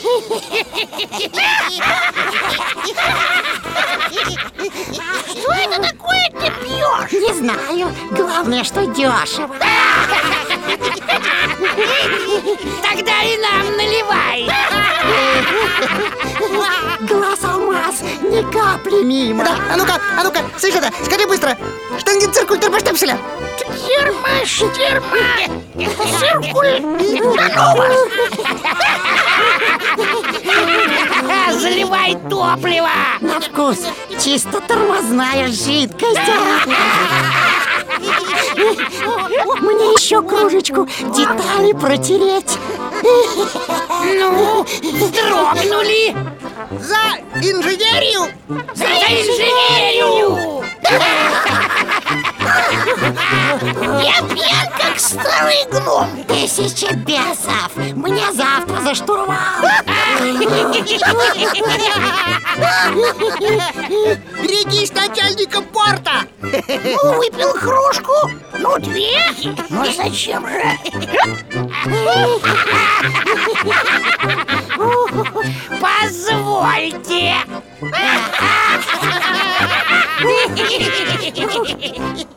Что это такое ты пьешь? Не знаю, главное, что дешево. Тогда и нам наливай. Глаз алмаз, ни капли мимо. Да, а ну-ка, слышь это, скажи быстро. Штангенциркуль турбоштепселя. Циркуль. Да ну вас. Заливай топливо. На вкус чисто тормозная жидкость. Мне еще кружечку детали протереть. Ну, вздрогнули. За инженерию! За инженерию! Я пьян, как старый гном. 1000 бесов. Мне завтра за штурвал. Берегись начальника порта! Ну, выпил кружку. Ну, 2. Ну, зачем же? Позвольте.